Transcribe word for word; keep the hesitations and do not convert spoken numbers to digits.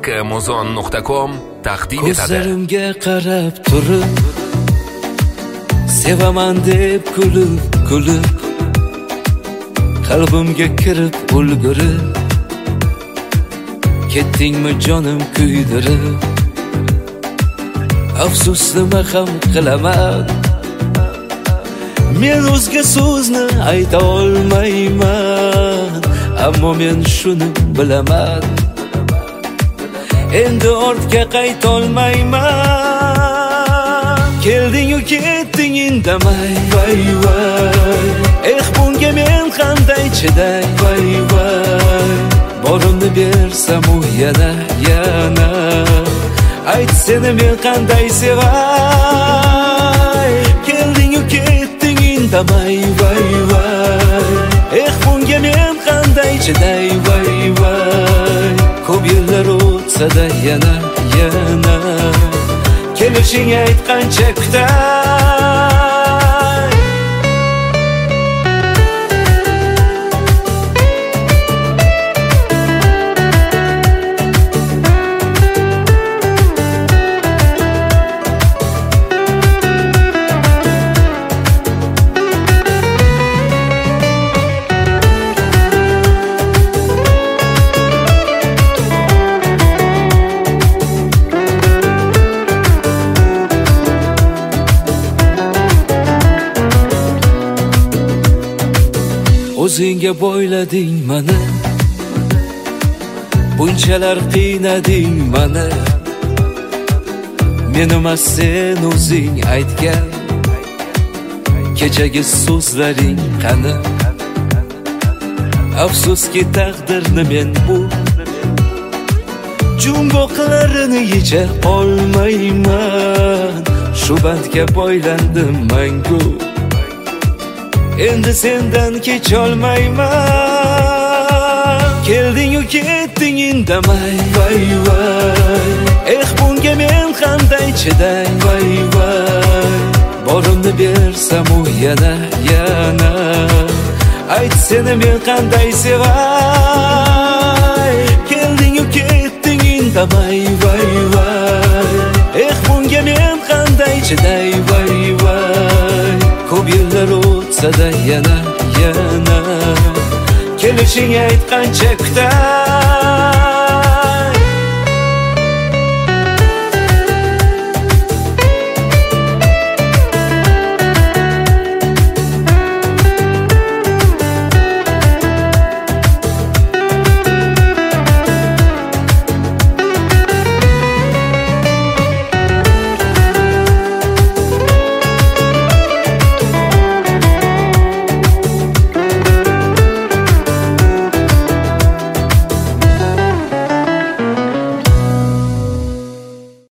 muzon nuqta com taqdim etadi. Ko'zlarimga qarab turib, sevaman deb kulib, kulib, qalbimga kirib ulgurib, ketdingmi jonim kuydirib. Afsus nima ham qilaman, men o'zga so'zni ayta olmayman, ammo men shuni bilaman, endi ortga qayta olmayman. Kelding-u ketding indamay, vay vay, eh bunga men qanday chiday, vay vay. Borimni bersam u yana, yana, ayt seni men qanday sevay. Kelding-u ketding indamay, vay vay, eh bunga men qanday chiday, vay vay. Ko'p yillar o'tsa-da yana, yana, kelishing aytqancha kutay. O'zingga bo'ylading mani, bunchalar qiynading mani. Men emas sen o'zing aytgan kechagi so'zlaring qani. Afsuski taqdirni men bu jumboqlarini yecha olmayman. Shu bandga bo'ylandim mangu, endi sendan kecholmayman. Kelding-u ketding indamay, vay vay, eh bunga men qanday chiday, vay vay. Borimni bersam u yana, yana, ayt seni men qanday sevay. Kelding-u ketding indamay, vay vay, eh bunga men qanday chiday, vay vay. Ko'p yillar o'tsa-da yana, yana, kelishing aytqancha kutay.